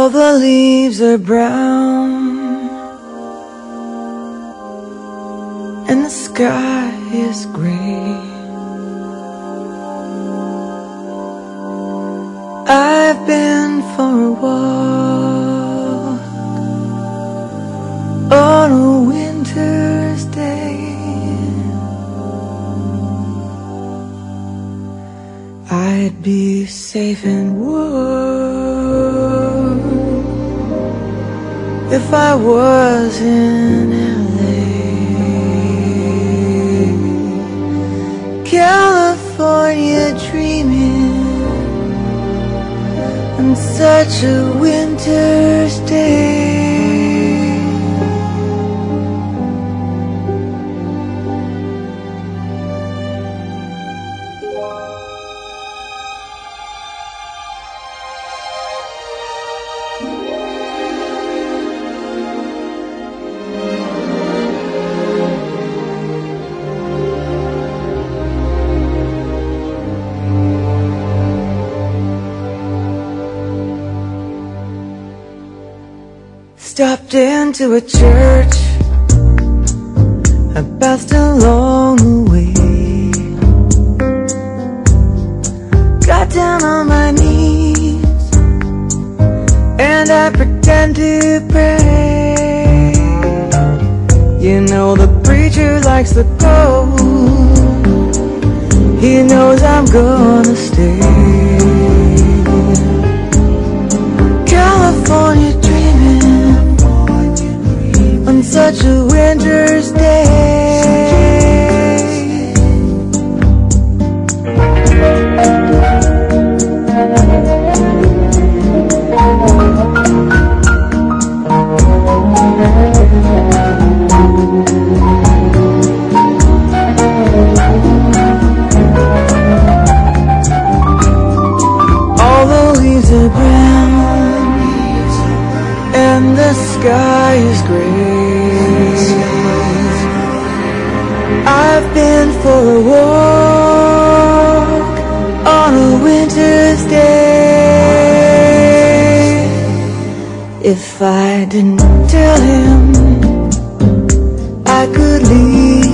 All the leaves are brown and the sky is gray. I've been for a walk on a winter's day. I'd be safe and warm if I was in LA. California dreaming on such a winter's day. Stopped into a church, I passed along the way. Got down on my knees and I pretend to pray. You know the preacher likes the cold, he knows I'm gonna stay. California dreaming on such a winter's day. All the leaves are brown and the sky is gray. I've been for a walk on a winter's day. If I didn't tell him I could leave